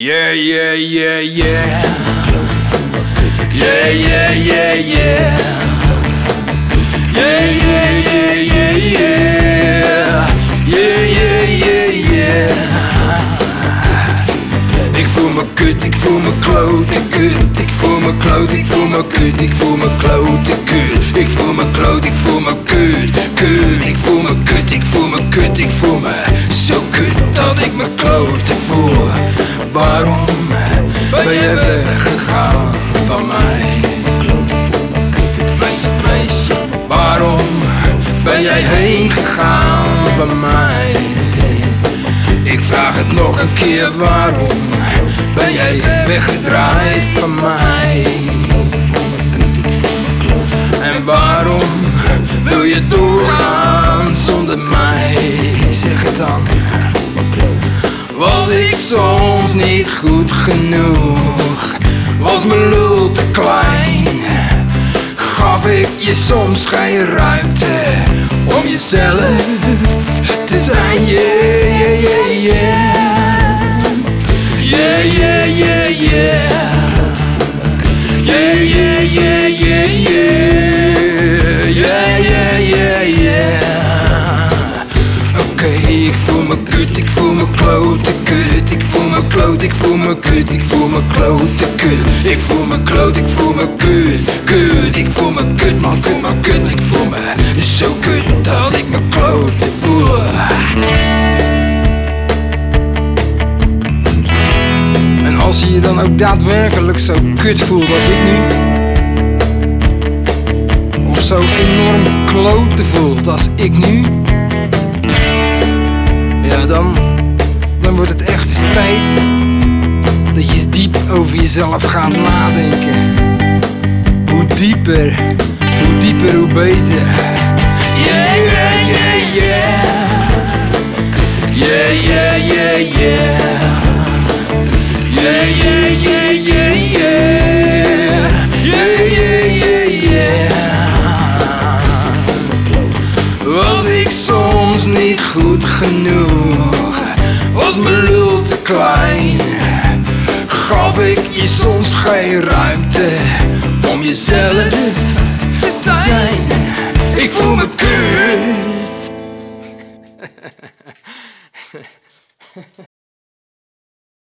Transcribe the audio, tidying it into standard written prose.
Yeah, yeah, yeah, yeah. Yeah, yeah, yeah, yeah. Yeah, yeah, yeah, yeah, yeah. Yeah, yeah, yeah, yeah. Ik voel me kut, ik voel me klote kut. Ik voel me kloot, ik voel me kut. Ik voel me klote kut. Ik voel me kloot, ik voel me kut. Kut, ik voel me kut, ik voel me kut. Ik voel me zo kut dat ik me klote voel. Waarom ben je weggegaan van mij? Meisje, meisje, waarom ben jij heen gegaan van mij? Ik vraag het nog een keer, waarom ben jij weggedraaid van mij? En waarom wil je doorgaan zonder mij? Zeg het dan. Was ik soms niet goed genoeg? Was mijn lul te klein? Gaf ik je soms geen ruimte om jezelf te zijn? Yeah, yeah, yeah, yeah. Yeah, yeah, yeah, yeah. Yeah, yeah, yeah, yeah, yeah. Yeah, yeah, yeah, yeah. Oké, ik voel me kut, ik voel me klote kut. Ik voel me kloot, ik voel me kut. Ik voel me klote kut. Ik voel me kloot, ik voel me kut. Kut, ik voel me kut, man, kut, man, kut. Ik voel me zo kut dat ik me klote voel. En als je je dan ook daadwerkelijk zo kut voelt als ik nu, of zo enorm klote voelt als ik nu, ja, dan wordt het echt eens tijd dat je eens diep over jezelf gaat nadenken. Hoe dieper, hoe beter. Yeah, yeah, yeah, yeah. Yeah, yeah, yeah, yeah. Yeah, yeah, yeah, yeah, yeah. Yeah, yeah, yeah, yeah. Was ik soms niet goed genoeg? Was mijn lul te klein? Gaf ik je soms geen ruimte om jezelf te zijn? Ik voel me kut.